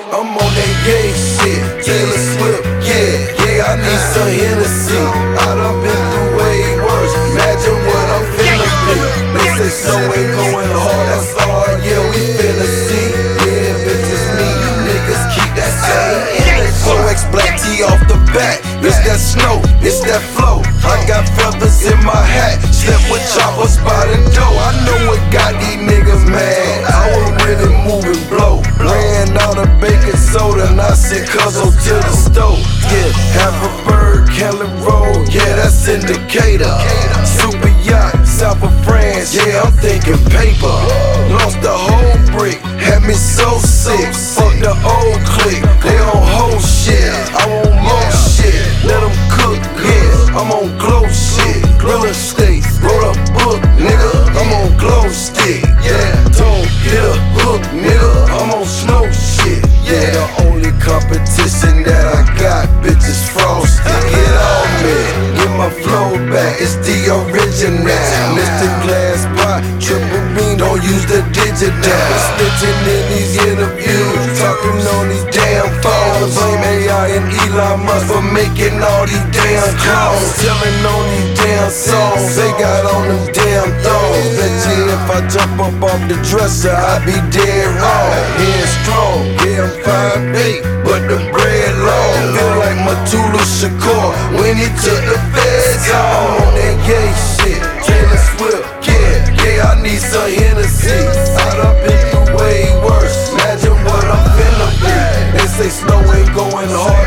I'm on that gay shit, Taylor Swift, yeah, I need some Hennessy. I done been through way worse, imagine what I'm finna be. They say snow ain't going hard, that's all, yeah, we finna see. Yeah, bitches me, you niggas keep that same energy. 4X black tee off the back, it's that snow, it's that flow. I got feathers in my hat, step with choppers by the door. I know what got these niggas mad, I was really moving blow. Ran out of baking soda and I sent Cuzzo to the stove. Yeah, Harrisburg, Kelly Road, yeah, that's Indicator. Super yacht, south of France, yeah, I'm thinking paper. Lost the whole brick, had me so sick. Fuck the old clique, they on whole shit. I want more shit, let them cook, yeah. I'm on glow shit, real estate, roll up book, nigga. I'm on glow stick, yeah. Don't get a hook, nigga. I'm on snow shit, yeah. The only competition that I got, bitches frosty. Get on me, get my flow back, it's the original. Mr. Glass Pot, triple beam, don't use the digital. Snitching in these interviews, talking on these damn phones. Blame AI and Elon Musk for making all these damn clones. Telling on these damn songs, they got on them damn thongs. Bet you if I jump up off the dresser, I be dead wrong. Head strong, yeah, I'm 5'8", but the bread long. Feel like Matula Shakur when he took the feds on that gay shit. Taylor Swift, yeah, I need some Hennessy. I done been through way worse, imagine what I'm finna be. They say snow ain't going hard,